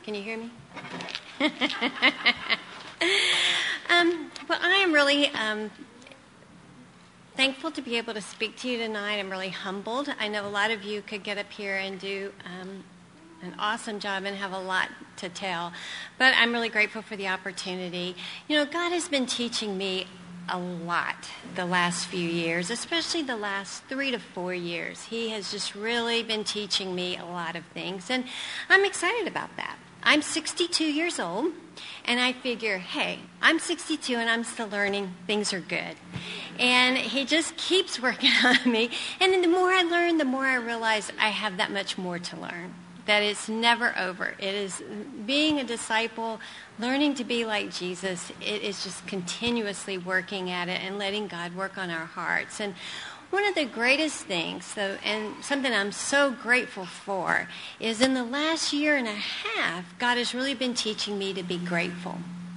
Can you hear me? Well, I am really thankful to be able to speak to you tonight. I'm really humbled. I know a lot of you could get up here and do an awesome job and have a lot to tell, but I'm really grateful for the opportunity. You know, God has been teaching me a lot the last few years, especially the last 3 to 4 years. He has just really been teaching me a lot of things, and I'm excited about that. I'm 62 years old, and I figure, hey, I'm 62 and I'm still learning. Things are good. And he just keeps working on me. And then the more I learn, the more I realize I have that much more to learn, that it's never over. It is being a disciple, learning to be like Jesus. It is just continuously working at it and letting God work on our hearts. And one of the greatest things, and something I'm so grateful for, is in the last year and a half, God has really been teaching me to be grateful.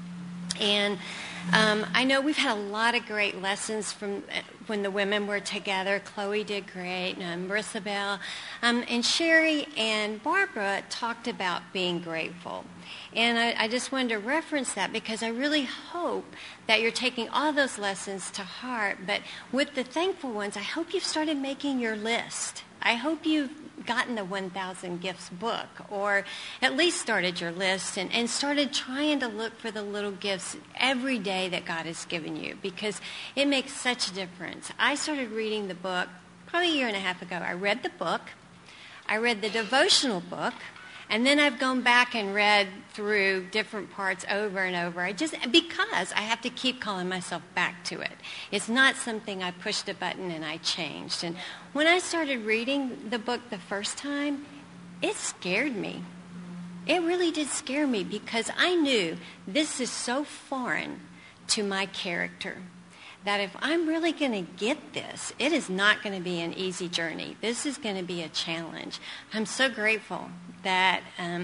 And I know we've had a lot of great lessons from when the women were together. Chloe did great, and Marissa Bell, and Sherry and Barbara talked about being grateful. And I just wanted to reference that because I really hope that you're taking all those lessons to heart. But with the thankful ones, I hope you've started making your list. I hope you've gotten the 1,000 Gifts book, or at least started your list and started trying to look for the little gifts every day that God has given you, because it makes such a difference. I started reading the book probably a year and a half ago. I read the book. I read the devotional book. And then I've gone back and read through different parts over and over. Because I have to keep calling myself back to it. It's not something I pushed a button and I changed. And when I started reading the book the first time, it scared me. It really did scare me because I knew this is so foreign to my character that if I'm really going to get this, it is not going to be an easy journey. This is going to be a challenge. I'm so grateful that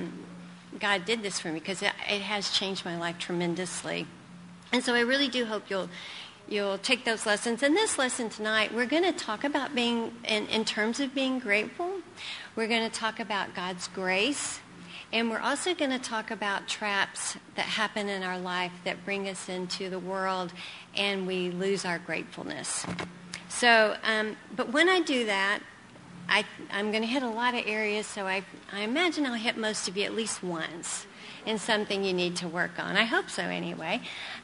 God did this for me because it has changed my life tremendously. And so I really do hope you'll take those lessons. In this lesson tonight, we're going to talk about being, in terms of being grateful, we're going to talk about God's grace. And we're also going to talk about traps that happen in our life that bring us into the world and we lose our gratefulness. So, but when I do that, I'm going to hit a lot of areas, so I imagine I'll hit most of you at least once in something you need to work on. I hope so anyway.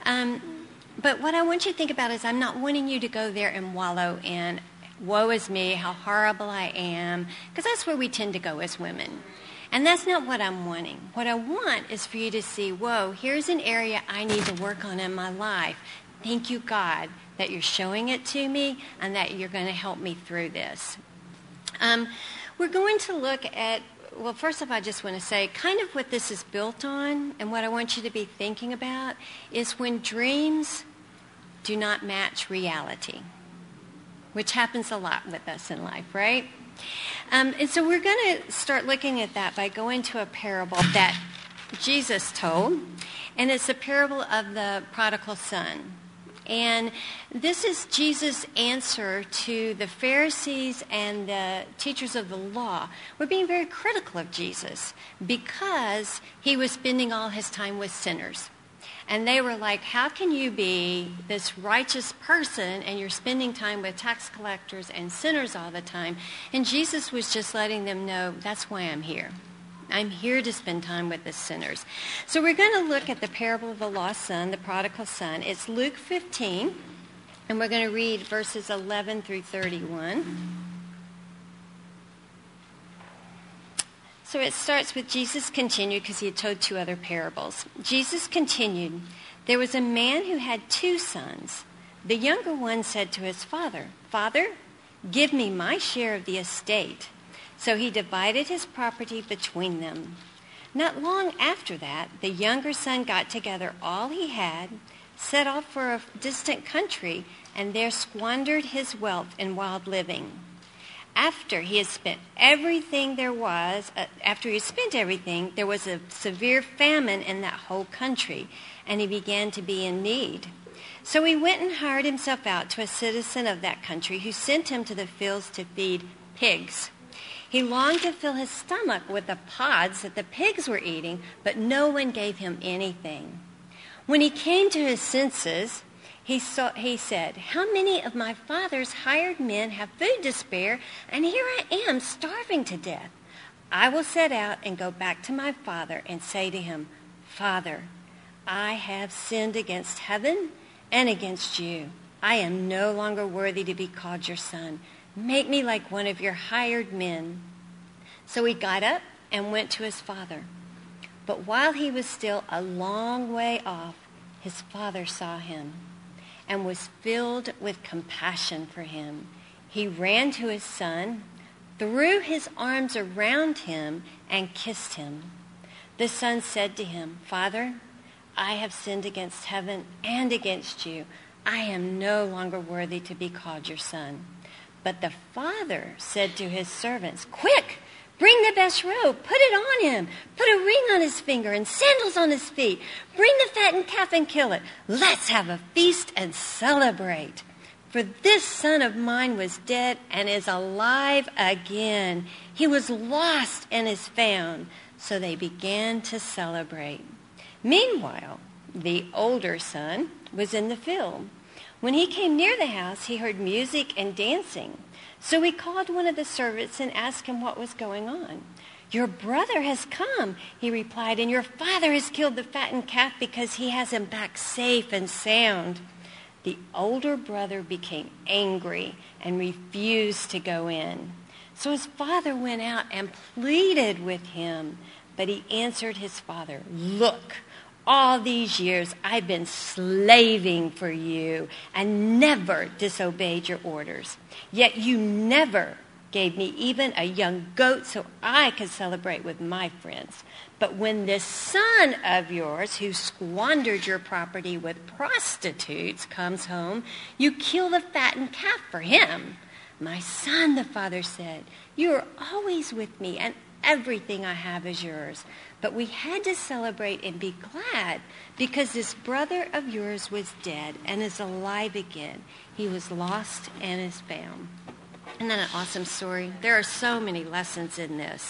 But what I want you to think about is I'm not wanting you to go there and wallow in woe is me, how horrible I am, because that's where we tend to go as women. And that's not what I'm wanting. What I want is for you to see, whoa, here's an area I need to work on in my life. Thank you, God, that you're showing it to me and that you're going to help me through this. We're going to look at, well, first of all, I just want to say kind of what this is built on and what I want you to be thinking about is when dreams do not match reality, which happens a lot with us in life, right? And so we're going to start looking at that by going to a parable that Jesus told, and it's the parable of the prodigal son. And this is Jesus' answer to the Pharisees and the teachers of the law. We're being very critical of Jesus because he was spending all his time with sinners. And they were like, how can you be this righteous person and you're spending time with tax collectors and sinners all the time? And Jesus was just letting them know, that's why I'm here. I'm here to spend time with the sinners. So we're going to look at the parable of the lost son, the prodigal son. It's Luke 15, and we're going to read verses 11 through 31. So it starts with Jesus continued because he had told 2 other parables. Jesus continued, there was a man who had 2 sons. The younger one said to his father, Father, give me my share of the estate. So he divided his property between them. Not long after that, the younger son got together all he had, set off for a distant country, and there squandered his wealth in wild living. After he had spent everything, there was a severe famine in that whole country, and he began to be in need. So he went and hired himself out to a citizen of that country who sent him to the fields to feed pigs. He longed to fill his stomach with the pods that the pigs were eating, but no one gave him anything. When he came to his senses, he said, "How many of my father's hired men have food to spare, and here I am starving to death? I will set out and go back to my father and say to him, 'Father, I have sinned against heaven and against you. I am no longer worthy to be called your son. Make me like one of your hired men.' So he got up and went to his father. But while he was still a long way off, his father saw him and was filled with compassion for him. He ran to his son, threw his arms around him, and kissed him. The son said to him, 'Father, I have sinned against heaven and against you. I am no longer worthy to be called your son.' But the father said to his servants, 'Quick! Bring the best robe, put it on him, put a ring on his finger and sandals on his feet. Bring the fattened calf and kill it. Let's have a feast and celebrate. For this son of mine was dead and is alive again. He was lost and is found.' So they began to celebrate. Meanwhile, the older son was in the field. When he came near the house, he heard music and dancing. So he called one of the servants and asked him what was going on. 'Your brother has come,' he replied, 'and your father has killed the fattened calf because he has him back safe and sound.' The older brother became angry and refused to go in. So his father went out and pleaded with him. But he answered his father, 'Look, all these years I've been slaving for you and never disobeyed your orders. Yet you never gave me even a young goat so I could celebrate with my friends. But when this son of yours who squandered your property with prostitutes comes home, you kill the fattened calf for him.' 'My son,' the father said, 'you are always with me and everything I have is yours. But we had to celebrate and be glad because this brother of yours was dead and is alive again. He was lost and is found.'" Isn't that an awesome story? There are so many lessons in this.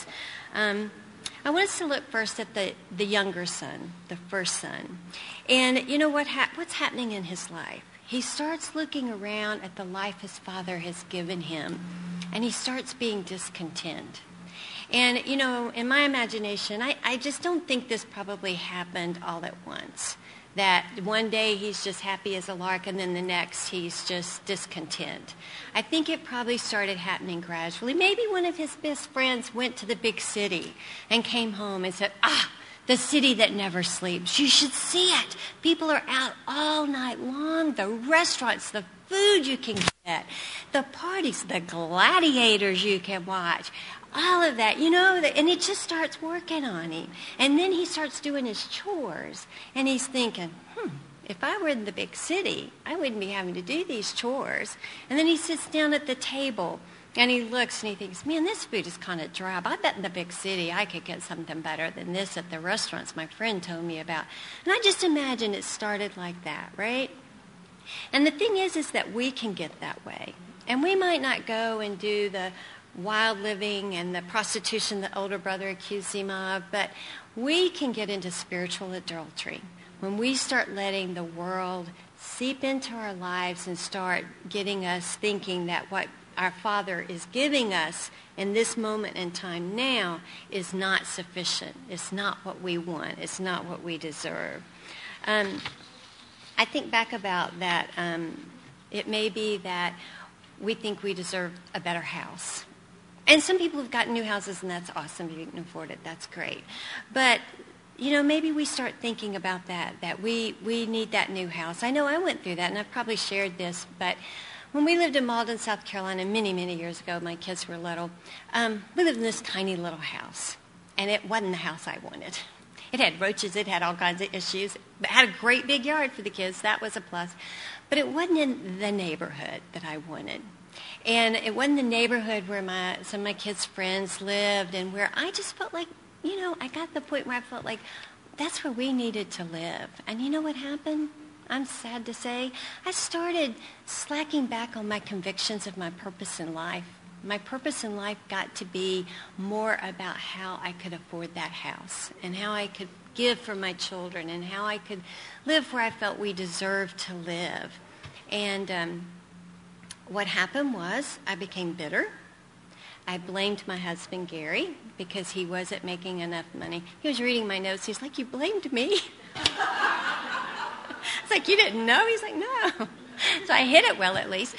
I want us to look first at the younger son, the first son. And you know what's happening in his life? He starts looking around at the life his father has given him, and he starts being discontent. And, you know, in my imagination, I just don't think this probably happened all at once. That one day he's just happy as a lark and then the next he's just discontent. I think it probably started happening gradually. Maybe one of his best friends went to the big city and came home and said, "The city that never sleeps. You should see it. People are out all night long. The restaurants, the food you can get, the parties, the gladiators you can watch. All of that, you know, and it just starts working on him. And then he starts doing his chores, and he's thinking, if I were in the big city, I wouldn't be having to do these chores. And then he sits down at the table, and he looks, and he thinks, man, this food is kind of drab. I bet in the big city I could get something better than this at the restaurants my friend told me about. And I just imagine it started like that, right? And the thing is that we can get that way. And we might not go and do the wild living and the prostitution the older brother accused him of, but we can get into spiritual adultery when we start letting the world seep into our lives and start getting us thinking that what our Father is giving us in this moment in time now is not sufficient. It's not what we want. It's not what we deserve. I think back about that. It may be that we think we deserve a better house. And some people have gotten new houses, and that's awesome. If you can afford it, that's great. But, you know, maybe we start thinking about that we need that new house. I know I went through that, and I've probably shared this, but when we lived in Malden, South Carolina, many, many years ago, my kids were little, we lived in this tiny little house, and it wasn't the house I wanted. It had roaches, it had all kinds of issues. It had a great big yard for the kids. That was a plus. But it wasn't in the neighborhood that I wanted. And it wasn't the neighborhood where some of my kids' friends lived and where I just felt like, you know, I got to the point where I felt like that's where we needed to live. And you know what happened? I'm sad to say. I started slacking back on my convictions of my purpose in life. My purpose in life got to be more about how I could afford that house and how I could give for my children and how I could live where I felt we deserved to live. And what happened was I became bitter. I blamed my husband, Gary, because he wasn't making enough money. He was reading my notes. He's like, "You blamed me?" It's like, "You didn't know?" He's like, "No." So I hid it well, at least.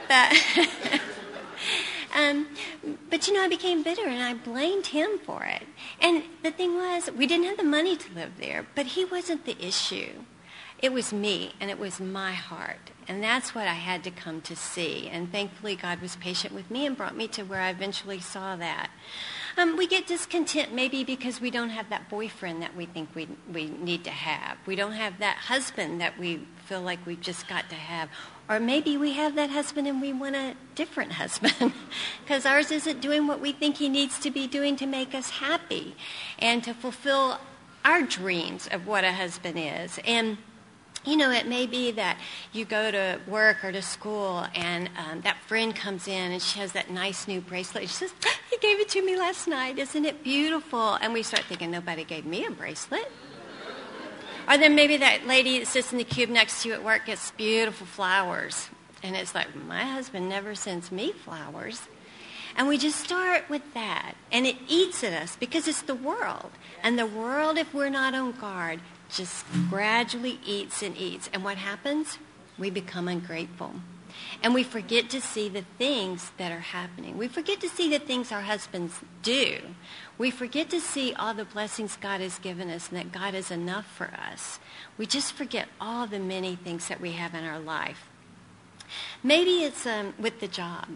But I became bitter, and I blamed him for it. And the thing was, we didn't have the money to live there, but he wasn't the issue. It was me, and it was my heart. And that's what I had to come to see. And thankfully, God was patient with me and brought me to where I eventually saw that. We get discontent maybe because we don't have that boyfriend that we think we need to have. We don't have that husband that we feel like we've just got to have. Or maybe we have that husband and we want a different husband because ours isn't doing what we think he needs to be doing to make us happy and to fulfill our dreams of what a husband is. And it may be that you go to work or to school and that friend comes in and she has that nice new bracelet. She says, "He gave it to me last night. Isn't it beautiful?" And we start thinking, nobody gave me a bracelet. Or then maybe that lady that sits in the cube next to you at work gets beautiful flowers. And it's like, my husband never sends me flowers. And we just start with that. And it eats at us because it's the world. And the world, if we're not on guard, just gradually eats and eats. And what happens? We become ungrateful. And we forget to see the things that are happening. We forget to see the things our husbands do. We forget to see all the blessings God has given us and that God is enough for us. We just forget all the many things that we have in our life. Maybe it's with the job.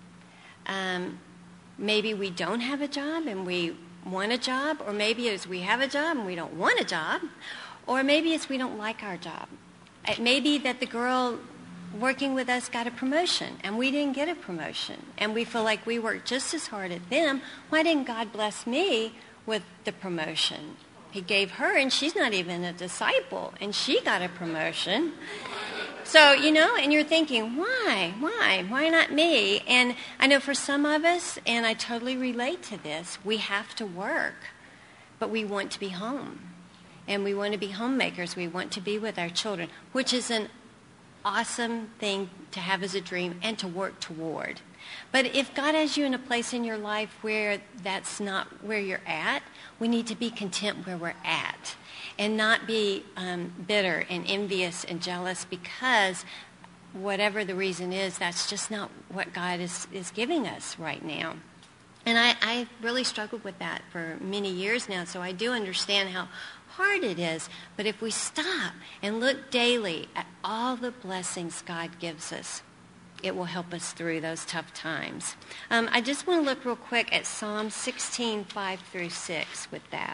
Maybe we don't have a job and we want a job. Or maybe it's we have a job and we don't want a job. Or maybe it's we don't like our job. It may be that the girl working with us got a promotion and we didn't get a promotion. And we feel like we worked just as hard as them. Why didn't God bless me with the promotion? He gave her, and she's not even a disciple, and she got a promotion. So, and you're thinking, why? Why not me? And I know for some of us, and I totally relate to this, we have to work, but we want to be home. And we want to be homemakers. We want to be with our children, which is an awesome thing to have as a dream and to work toward. But if God has you in a place in your life where that's not where you're at, we need to be content where we're at and not be bitter and envious and jealous because whatever the reason is, that's just not what God is giving us right now. And I really struggled with that for many years now, so I do understand how hard it is. But if we stop and look daily at all the blessings God gives us, it will help us through those tough times. I just want to look real quick at Psalm 16, 5-6 with that.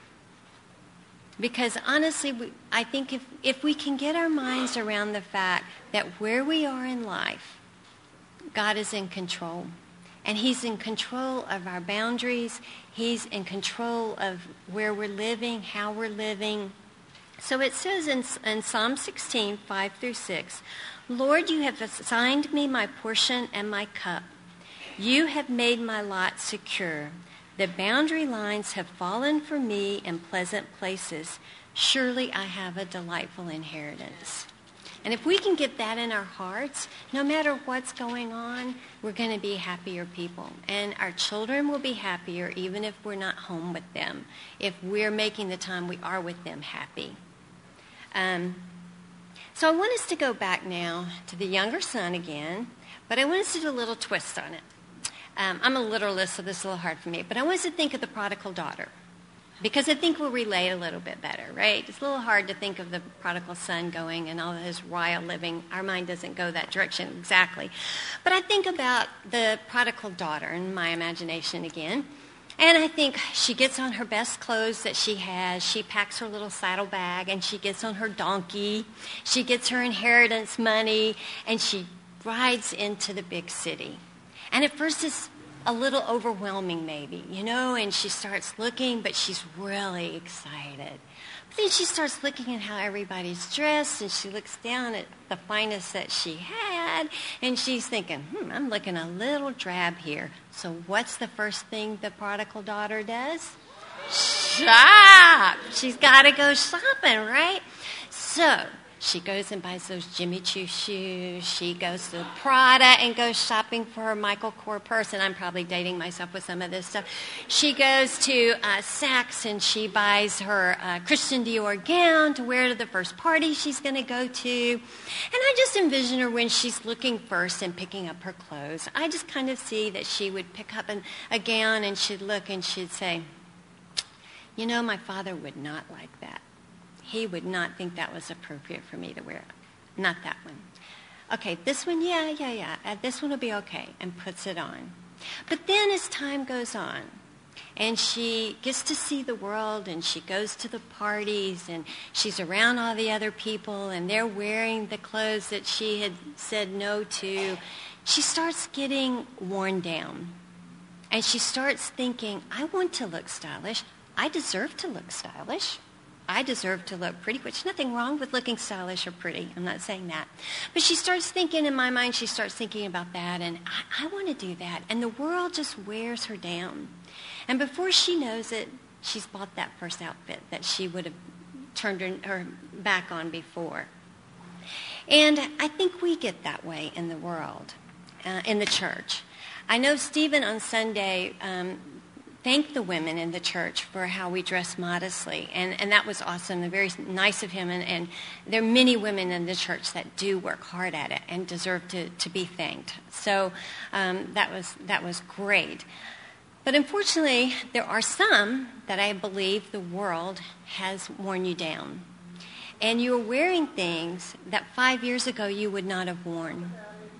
Because honestly, I think if we can get our minds around the fact that where we are in life, God is in control. And he's in control of our boundaries. He's in control of where we're living, how we're living. So it says in Psalm 16, 5-6, "Lord, you have assigned me my portion and my cup. You have made my lot secure. The boundary lines have fallen for me in pleasant places. Surely I have a delightful inheritance." And if we can get that in our hearts, no matter what's going on, we're going to be happier people. And our children will be happier even if we're not home with them, if we're making the time we are with them happy. So I want us to go back now to the younger son again, but I want us to do a little twist on it. I'm a literalist, so this is a little hard for me, but I want us to think of the prodigal daughter. Because I think we'll relate a little bit better, right? It's a little hard to think of the prodigal son going and all his royal living. Our mind doesn't go that direction exactly. But I think about the prodigal daughter in my imagination again. And I think she gets on her best clothes that she has. She packs her little saddlebag and she gets on her donkey. She gets her inheritance money and she rides into the big city. And at first it's a little overwhelming maybe, and she starts looking, but she's really excited. But then she starts looking at how everybody's dressed, and she looks down at the finest that she had, and she's thinking, I'm looking a little drab here. So what's the first thing the prodigal daughter does? Shop! She's got to go shopping, right? So she goes and buys those Jimmy Choo shoes. She goes to Prada and goes shopping for her Michael Kors purse. And I'm probably dating myself with some of this stuff. She goes to Saks and she buys her Christian Dior gown to wear to the first party she's going to go to. And I just envision her when she's looking first and picking up her clothes. I just kind of see that she would pick up a gown and she'd look and she'd say, my father would not like that. He would not think that was appropriate for me to wear. Not that one. Okay, this one, yeah. This one will be okay, and puts it on. But then as time goes on, and she gets to see the world, and she goes to the parties, and she's around all the other people, and they're wearing the clothes that she had said no to, she starts getting worn down. And she starts thinking, I want to look stylish. I deserve to look stylish. I deserve to look pretty, which nothing wrong with looking stylish or pretty. I'm not saying that. But she starts thinking, in my mind, she starts thinking about that, and I want to do that. And the world just wears her down. And before she knows it, she's bought that first outfit that she would have turned her back on before. And I think we get that way in the world, in the church. I know Stephen on Sunday thanked the women in the church for how we dress modestly, and that was awesome and very nice of him, and there are many women in the church that do work hard at it and deserve to be thanked. So that was great. But unfortunately, there are some that I believe the world has worn you down. And you're wearing things that 5 years ago you would not have worn.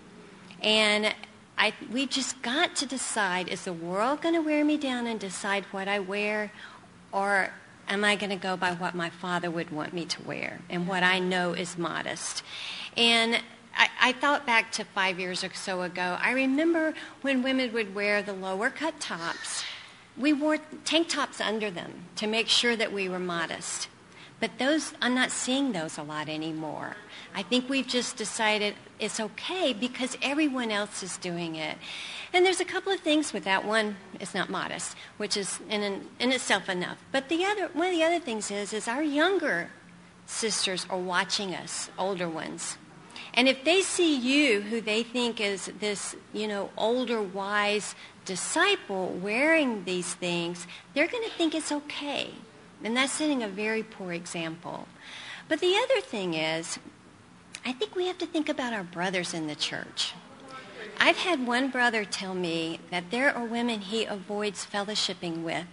And we just got to decide, is the world going to wear me down and decide what I wear, or am I going to go by what my father would want me to wear and what I know is modest? And I thought back to 5 years or so ago. I remember when women would wear the lower cut tops, we wore tank tops under them to make sure that we were modest. But those, I'm not seeing those a lot anymore. I think we've just decided it's okay because everyone else is doing it. And there's a couple of things with that. One, it's not modest, which is in itself enough. But one of the other things is our younger sisters are watching us, older ones. And if they see you, who they think is this, older, wise disciple wearing these things, they're going to think it's okay. And that's setting a very poor example. But the other thing is, I think we have to think about our brothers in the church. I've had one brother tell me that there are women he avoids fellowshipping with,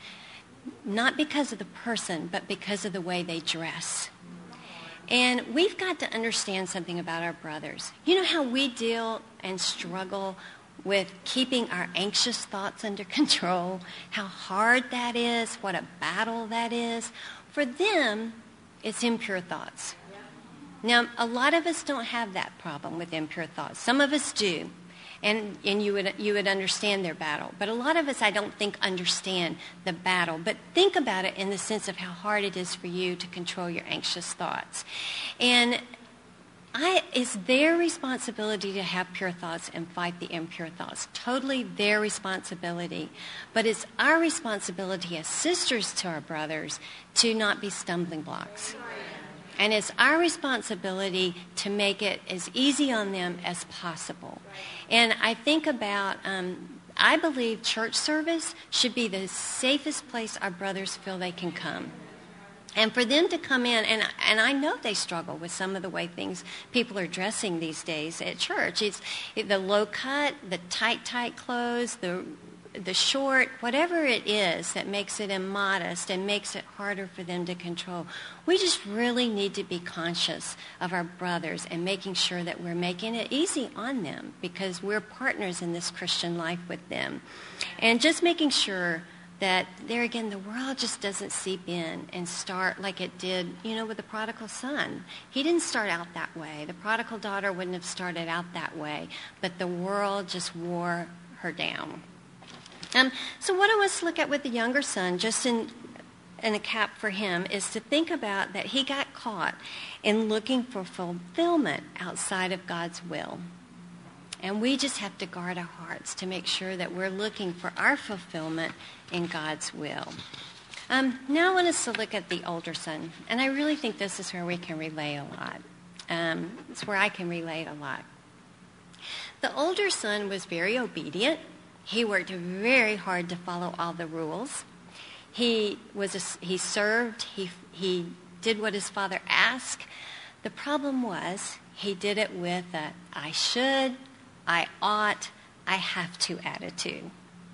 not because of the person, but because of the way they dress. And we've got to understand something about our brothers. You know how we deal and struggle with keeping our anxious thoughts under control, how hard that is, what a battle that is. For them, it's impure thoughts. Now, a lot of us don't have that problem with impure thoughts. Some of us do, and you would understand their battle. But a lot of us, I don't think, understand the battle. But think about it in the sense of how hard it is for you to control your anxious thoughts. And it's their responsibility to have pure thoughts and fight the impure thoughts. Totally their responsibility. But it's our responsibility as sisters to our brothers to not be stumbling blocks. And it's our responsibility to make it as easy on them as possible. And I think about, I believe church service should be the safest place our brothers feel they can come. And for them to come in, and I know they struggle with some of the way people are dressing these days at church. It's the low cut, the tight clothes, the short, whatever it is that makes it immodest and makes it harder for them to control. We just really need to be conscious of our brothers and making sure that we're making it easy on them because we're partners in this Christian life with them. And just making sure that there again, the world just doesn't seep in and start like it did, with the prodigal son. He didn't start out that way. The prodigal daughter wouldn't have started out that way, but the world just wore her down. So what I want us to look at with the younger son, just in a cap for him, is to think about that he got caught in looking for fulfillment outside of God's will. And we just have to guard our hearts to make sure that we're looking for our fulfillment in God's will. Now I want us to look at the older son. And I really think this is where we can relate a lot. It's where I can relate a lot. The older son was very obedient. He worked very hard to follow all the rules. He served. He did what his father asked. The problem was he did it with a I should, I ought, I have to attitude.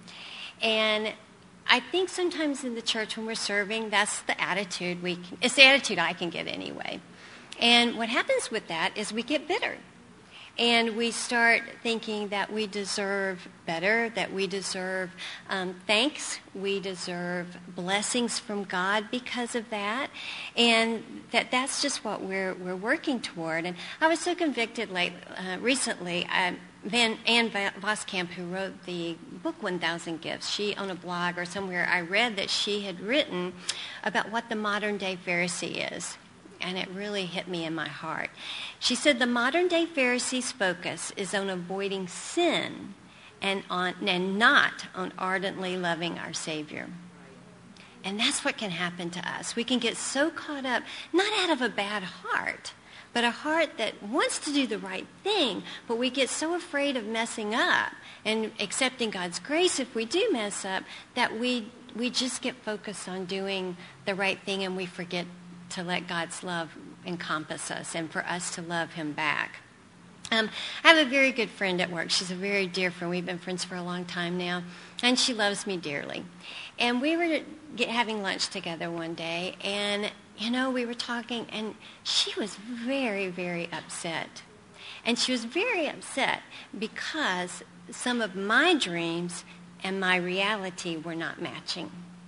And I think sometimes in the church when we're serving, that's the attitude it's the attitude I can get anyway. And what happens with that is we get bitter. And we start thinking that we deserve better, that we deserve thanks, we deserve blessings from God because of that, and that's just what we're working toward. And I was so convicted recently. Ann Voskamp, who wrote the book 1,000 Gifts, she on a blog or somewhere I read that she had written about what the modern day Pharisee is. And it really hit me in my heart. She said the modern-day Pharisee's focus is on avoiding sin and not on ardently loving our Savior. And that's what can happen to us. We can get so caught up, not out of a bad heart, but a heart that wants to do the right thing, but we get so afraid of messing up and accepting God's grace if we do mess up that we just get focused on doing the right thing and we forget to let God's love encompass us and for us to love him back. I have a very good friend at work. She's a very dear friend. We've been friends for a long time now, and she loves me dearly. And we were having lunch together one day, and, we were talking, and she was very, very upset. And she was very upset because some of my dreams and my reality were not matching.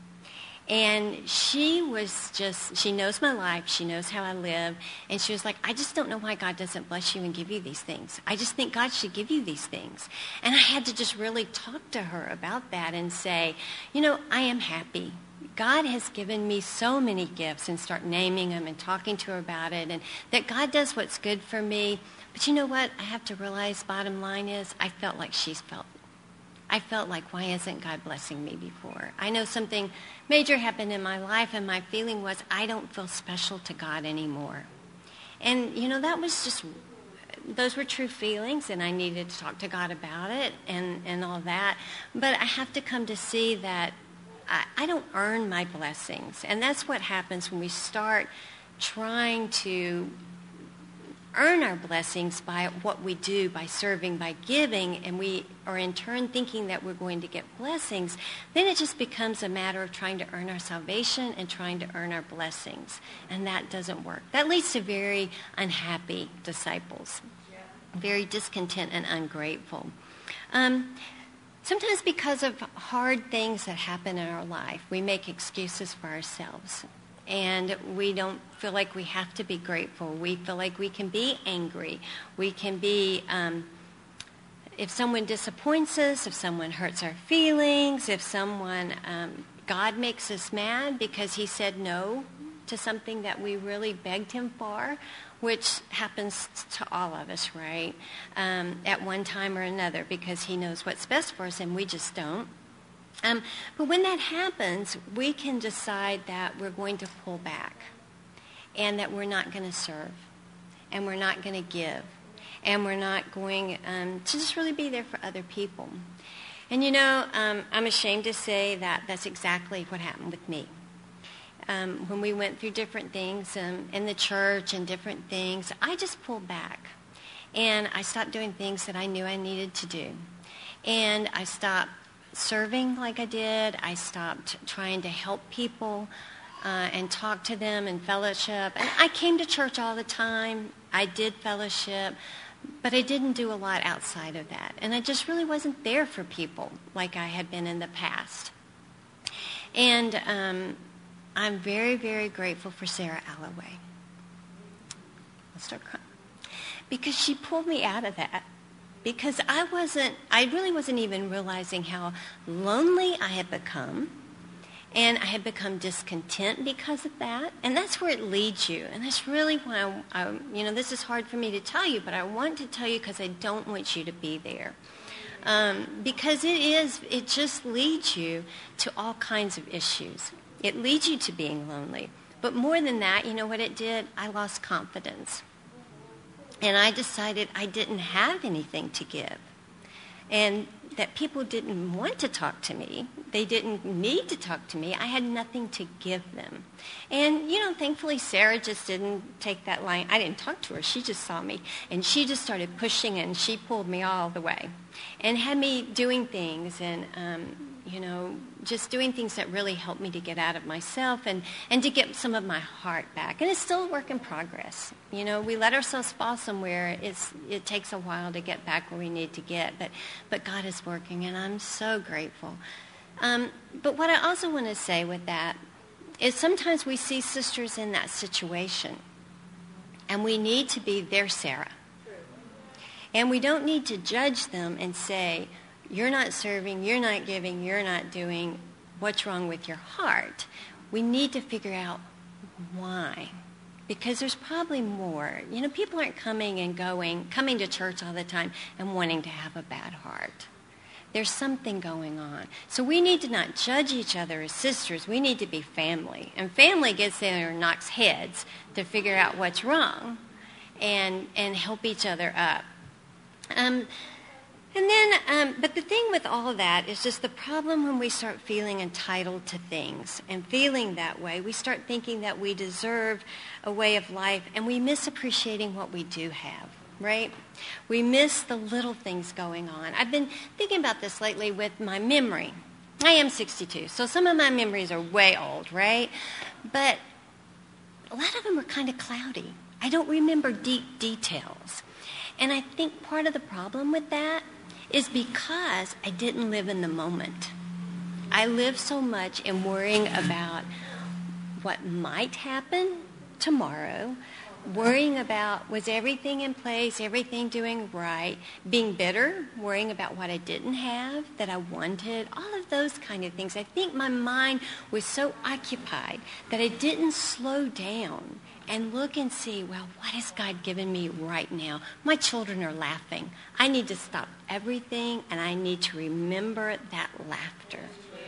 And she knows my life, she knows how I live, and she was like, I just don't know why God doesn't bless you and give you these things. I just think God should give you these things. And I had to just really talk to her about that and say, I am happy. God has given me so many gifts, and start naming them and talking to her about it, and that God does what's good for me. But you know what? I have to realize, bottom line is, I felt like she's felt. I felt like, why isn't God blessing me before? I know something major happened in my life, and my feeling was I don't feel special to God anymore. And, that was those were true feelings, and I needed to talk to God about it and all that. But I have to come to see that I don't earn my blessings. And that's what happens when we start trying to earn our blessings by what we do, by serving, by giving, and we are in turn thinking that we're going to get blessings. Then it just becomes a matter of trying to earn our salvation and trying to earn our blessings. And that doesn't work. That leads to very unhappy disciples, very discontent and ungrateful. Sometimes because of hard things that happen in our life, we make excuses for ourselves. And we don't feel like we have to be grateful. We feel like we can be angry. We can be, if someone disappoints us, if someone hurts our feelings, if God makes us mad because he said no to something that we really begged him for, which happens to all of us, right? At one time or another, because he knows what's best for us and we just don't. But when that happens, we can decide that we're going to pull back and that we're not going to serve and we're not going to give and we're not going to just really be there for other people. And I'm ashamed to say that that's exactly what happened with me. When we went through different things in the church and different things, I just pulled back. And I stopped doing things that I knew I needed to do. And I stopped serving like I did. I stopped trying to help people and talk to them and fellowship. And I came to church all the time. I did fellowship, but I didn't do a lot outside of that. And I just really wasn't there for people like I had been in the past. And I'm very, very grateful for Sarah Alloway. I'll start crying. Because she pulled me out of that. because I really wasn't even realizing how lonely I had become. And I had become discontent because of that. And that's where it leads you. And that's really why, this is hard for me to tell you, but I want to tell you because I don't want you to be there. Because it just leads you to all kinds of issues. It leads you to being lonely. But more than that, you know what it did? I lost confidence. And I decided I didn't have anything to give. And that people didn't want to talk to me. They didn't need to talk to me. I had nothing to give them. And, thankfully Sarah just didn't take that line. I didn't talk to her. She just saw me. And she just started pushing and she pulled me all the way. And had me doing things and, just doing things that really helped me to get out of myself and to get some of my heart back. And it's still a work in progress. We let ourselves fall somewhere. It takes a while to get back where we need to get. But God is working, and I'm so grateful. But what I also want to say with that is sometimes we see sisters in that situation, and we need to be their Sarah. And we don't need to judge them and say, you're not serving, you're not giving, you're not doing, what's wrong with your heart? We need to figure out why. Because there's probably more. People aren't coming to church all the time and wanting to have a bad heart. There's something going on. So we need to not judge each other as sisters. We need to be family. And family gets in there and knocks heads to figure out what's wrong and help each other up. But the thing with all of that is just the problem when we start feeling entitled to things and feeling that way. We start thinking that we deserve a way of life, and we miss appreciating what we do have, right? We miss the little things going on. I've been thinking about this lately with my memory. I am 62, so some of my memories are way old, right? But a lot of them are kind of cloudy. I don't remember deep details. And I think part of the problem with that is because I didn't live in the moment. I live so much in worrying about what might happen tomorrow, worrying about was everything in place, everything doing right, being bitter, worrying about what I didn't have, that I wanted, all of those kind of things. I think my mind was so occupied that I didn't slow down and look and see, well, what has God given me right now? My children are laughing. I need to stop everything, and I need to remember that laughter.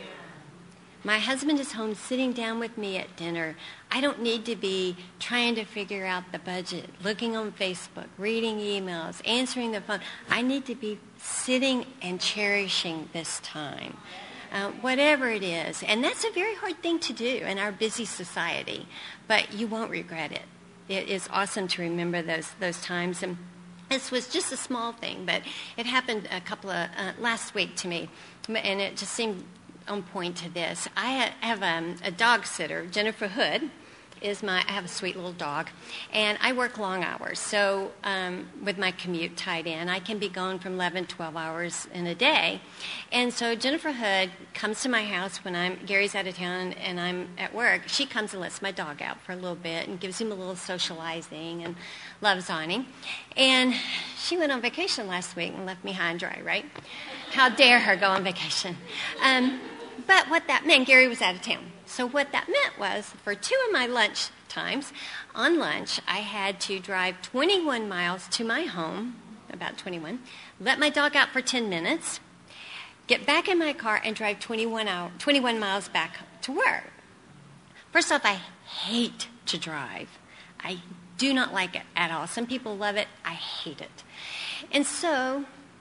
My husband is home sitting down with me at dinner. I don't need to be trying to figure out the budget, looking on Facebook, reading emails, answering the phone. I need to be sitting and cherishing this time. Whatever it is. And that's a very hard thing to do in our busy society, but you won't regret it. It is awesome to remember those times. And this was just a small thing, but it happened last week to me, and it just seemed on point to this. I have a dog sitter, Jennifer Hood. I have a sweet little dog, and I work long hours. So with my commute tied in, I can be gone from 11, 12 hours in a day. And so Jennifer Hood comes to my house when Gary's out of town and I'm at work. She comes and lets my dog out for a little bit and gives him a little socializing and loves on him. And she went on vacation last week and left me high and dry, right? How dare her go on vacation? But what that meant, Gary was out of town. So what that meant was, for 2 of my lunch times, on lunch, I had to drive 21 miles to my home, about 21, let my dog out for 10 minutes, get back in my car, and drive 21 miles back to work. First off, I hate to drive. I do not like it at all. Some people love it. I hate it. And so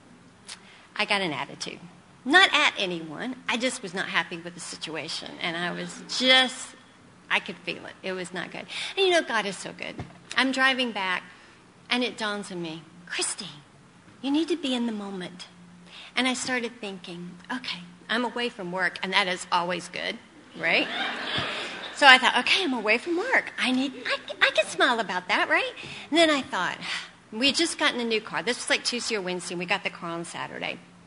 I got an attitude. Not at anyone. I just was not happy with the situation. And I could feel it. It was not good. And God is so good. I'm driving back, and it dawns on me, Christy, you need to be in the moment. And I started thinking, okay, I'm away from work, and that is always good, right? So I thought, okay, I'm away from work. I can smile about that, right? And then I thought, we had just gotten a new car. This was like Tuesday or Wednesday, and we got the car on Saturday.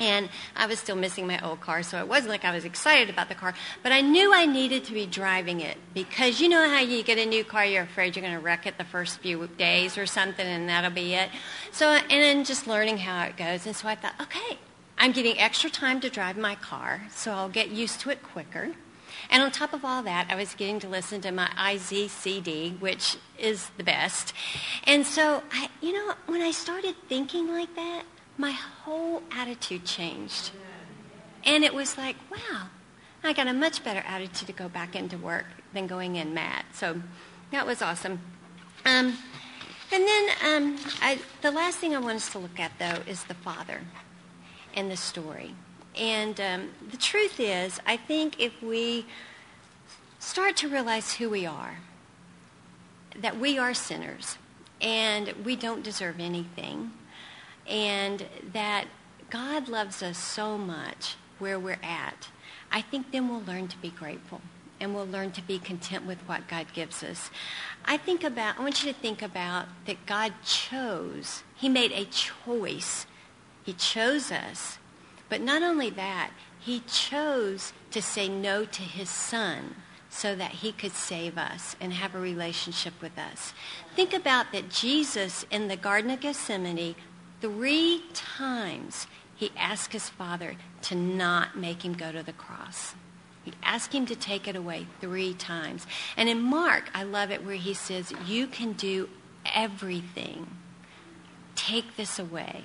And I was still missing my old car, so it wasn't like I was excited about the car. But I knew I needed to be driving it because you know how you get a new car, you're afraid you're going to wreck it the first few days or something, and that'll be it. So, and then just learning how it goes. And so I thought, okay, I'm getting extra time to drive my car, so I'll get used to it quicker. And on top of all that, I was getting to listen to my IZ CD, which is the best. And so, when I started thinking like that, my whole attitude changed. And it was like, wow, I got a much better attitude to go back into work than going in mad. So that was awesome. And then the last thing I want us to look at, though, is the Father and the story. And the truth is, I think if we start to realize who we are, that we are sinners, and we don't deserve anything, and that God loves us so much where we're at, I think then we'll learn to be grateful, and we'll learn to be content with what God gives us. I want you to think about that God chose. He made a choice. He chose us. But not only that, he chose to say no to his son so that he could save us and have a relationship with us. Think about that Jesus in the Garden of Gethsemane, 3 times he asked his Father to not make him go to the cross. He asked him to take it away 3 times. And in Mark, I love it where he says, you can do everything. Take this away.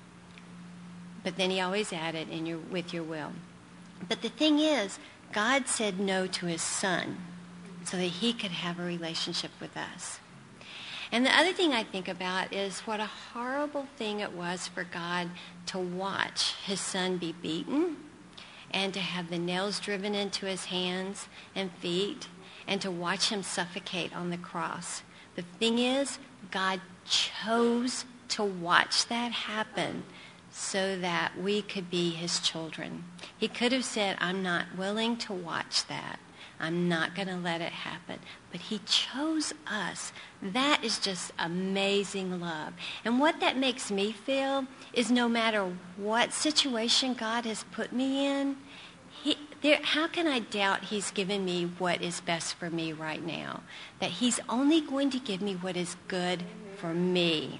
But then he always added, with your will. But the thing is, God said no to his son so that he could have a relationship with us. And the other thing I think about is what a horrible thing it was for God to watch his son be beaten and to have the nails driven into his hands and feet and to watch him suffocate on the cross. The thing is, God chose to watch that happen so that we could be his children. He could have said, I'm not willing to watch that. I'm not going to let it happen. But he chose us. That is just amazing love. And what that makes me feel is no matter what situation God has put me in, how can I doubt he's given me what is best for me right now? That he's only going to give me what is good for me.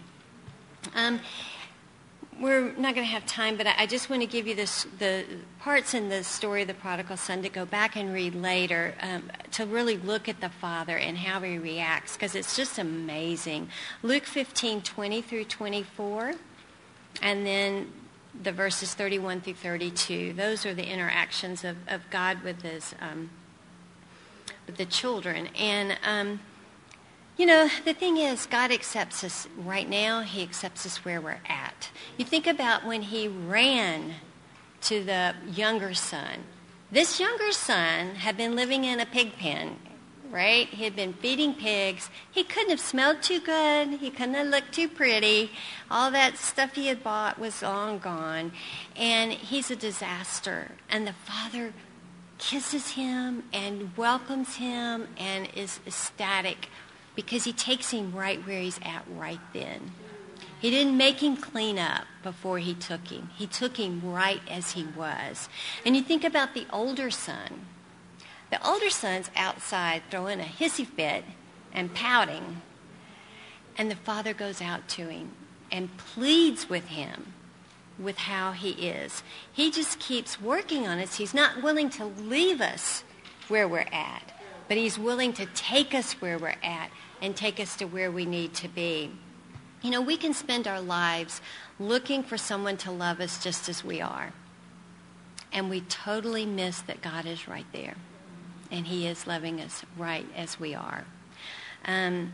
We're not going to have time, but I just want to give you the parts in the story of the prodigal son to go back and read later to really look at the Father and how he reacts, because it's just amazing. Luke 15:20 through 24, and then the verses 31 through 32. Those are the interactions of God with his with the children. And the thing is, God accepts us right now. He accepts us where we're at. You think about when he ran to the younger son. This younger son had been living in a pig pen, right? He had been feeding pigs. He couldn't have smelled too good. He couldn't have looked too pretty. All that stuff he had bought was long gone. And he's a disaster. And the father kisses him and welcomes him and is ecstatic, because he takes him right where he's at right then. He didn't make him clean up before he took him. He took him right as he was. And you think about the older son. The older son's outside throwing a hissy fit and pouting. And the father goes out to him and pleads with him with how he is. He just keeps working on us. He's not willing to leave us where we're at, but he's willing to take us where we're at and take us to where we need to be. We can spend our lives looking for someone to love us just as we are. And we totally miss that God is right there. And he is loving us right as we are. I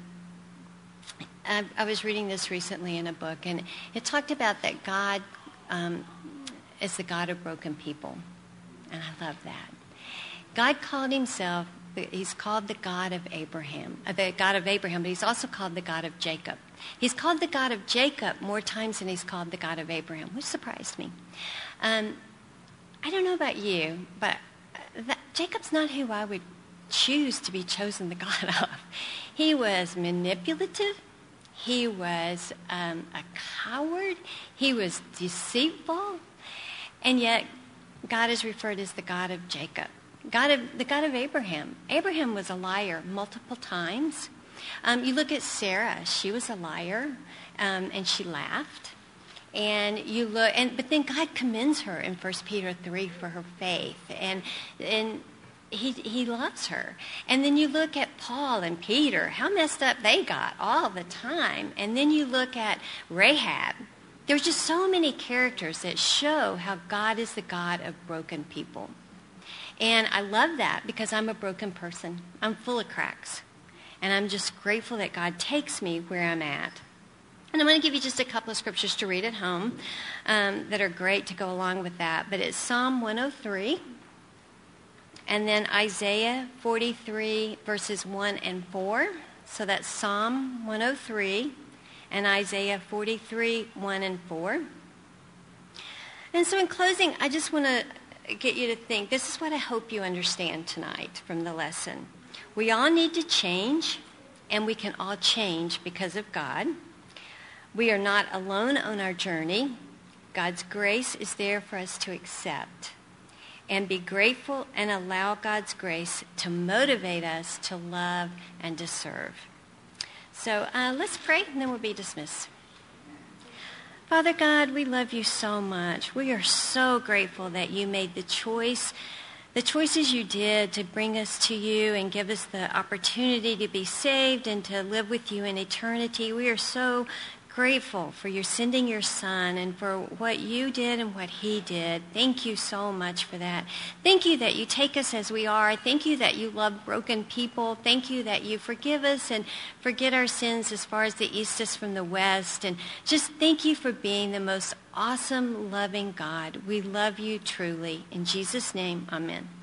was reading this recently in a book, and it talked about that God is the God of broken people. And I love that. God called himself, he's called the God of Abraham, but he's also called the God of Jacob. He's called the God of Jacob more times than he's called the God of Abraham, which surprised me. I don't know about you, but Jacob's not who I would choose to be chosen the God of. He was manipulative. He was a coward. He was deceitful. And yet, God is referred as the God of Jacob, the God of Abraham. Abraham was a liar multiple times. You look at Sarah; she was a liar, and she laughed. And but then God commends her in 1 Peter 3 for her faith, and He loves her. And then you look at Paul and Peter; how messed up they got all the time. And then you look at Rahab. There's just so many characters that show how God is the God of broken people. And I love that because I'm a broken person. I'm full of cracks. And I'm just grateful that God takes me where I'm at. And I'm going to give you just a couple of scriptures to read at home that are great to go along with that. But it's Psalm 103 and then Isaiah 43 verses 1 and 4. So that's Psalm 103 and Isaiah 43, 1 and 4. And so in closing, I just want to get you to think, this is what I hope you understand tonight from the lesson. We all need to change, and we can all change because of God. We are not alone on our journey. God's grace is there for us to accept and be grateful and allow God's grace to motivate us to love and to serve. So let's pray, and then we'll be dismissed. Father God, we love you so much. We are so grateful that you made the choices you did to bring us to you and give us the opportunity to be saved and to live with you in eternity. We are so grateful for your sending your son and for what you did and what he did. Thank you so much for that. Thank you that you take us as we are. Thank you that you love broken people. Thank you that you forgive us and forget our sins as far as the east is from the west. And just thank you for being the most awesome, loving God. We love you truly. In Jesus' name, amen.